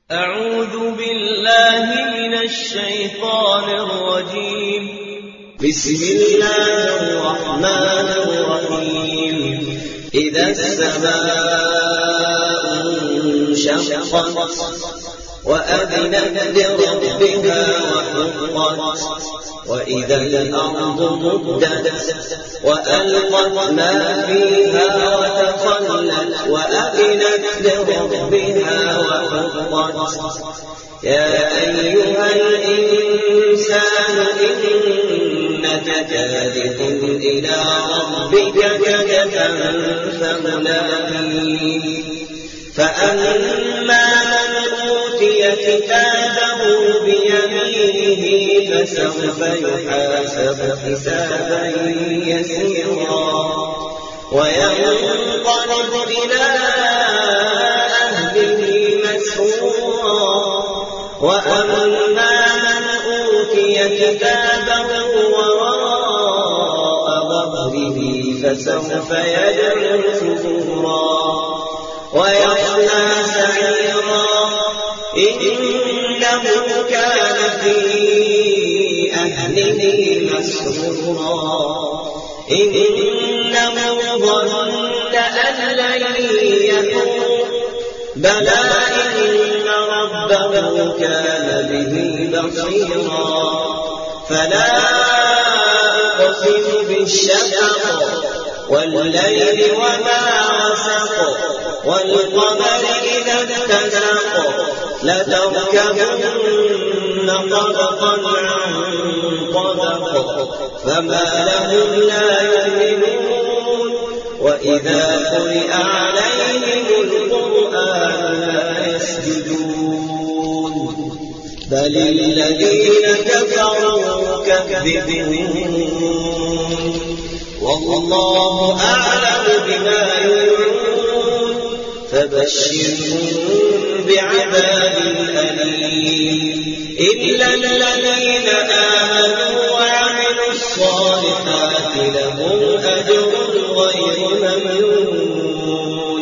أعوذ بالله من الشيطان الرجيم. بسم الله الرحمن الرحيم. إذا السماء انشقت وأذنت لربها وحقت وإذا الأرض مدت وألقت ما فيها وتخلت وأذنت لربها وحقت. يا أيها الإنسان إنك كادح إلى ربك كدحا فملاقيه. فأما من أوتي كتابه بيمينه فسوف يحاسب حسابا يسيرا وينقلب إلى أهله مسرورا. وأما من أوتي كتابه وراء ظهره فسوف يدعو ثبورا ويصلى سعيرا. إنه كان في أهله مسرورا. إنه ظن أن لن يحور بلى إن ربه كان به بصيرا. فلا أقسم بالشفق والليل وما وسق والقمر إذا اتسق لتركبن طبقا عن طبق فما لهم لا يؤمنون. وإذا قرئ عليهم القرآن لا يسجدون بل الذين كفروا يكذبون. والله أعلم بما يوعون فبشرهم بعذاب أليم. إلا الذين آمنوا وعملوا الصالحات لهم أجر غير ممنون.